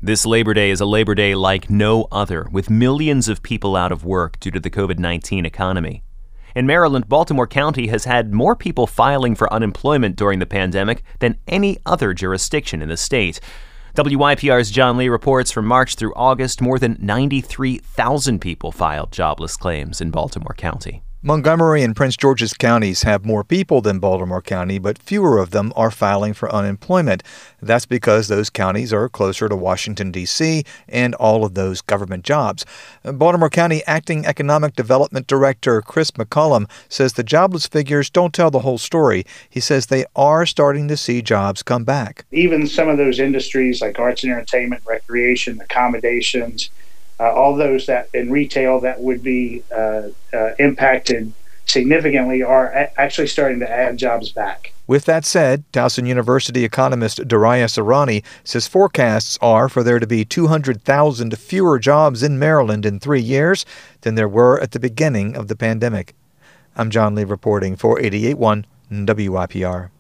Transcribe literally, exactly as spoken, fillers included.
This Labor Day is a Labor Day like no other, with millions of people out of work due to the covid nineteen economy. In Maryland, Baltimore County has had more people filing for unemployment during the pandemic than any other jurisdiction in the state. W Y P R's John Lee reports from March through August, more than ninety-three thousand people filed jobless claims in Baltimore County. Montgomery and Prince George's counties have more people than Baltimore County, but fewer of them are filing for unemployment. That's because those counties are closer to Washington, D C, and all of those government jobs. Baltimore County Acting Economic Development Director Chris McCollum says the jobless figures don't tell the whole story. He says they are starting to see jobs come back. Even some of those industries like arts and entertainment, recreation, accommodations, Uh, all those that in retail that would be uh, uh, impacted significantly are a- actually starting to add jobs back. With that said, Towson University economist Darius Arani says forecasts are for there to be two hundred thousand fewer jobs in Maryland in three years than there were at the beginning of the pandemic. I'm John Lee reporting for eighty-eight point one W Y P R.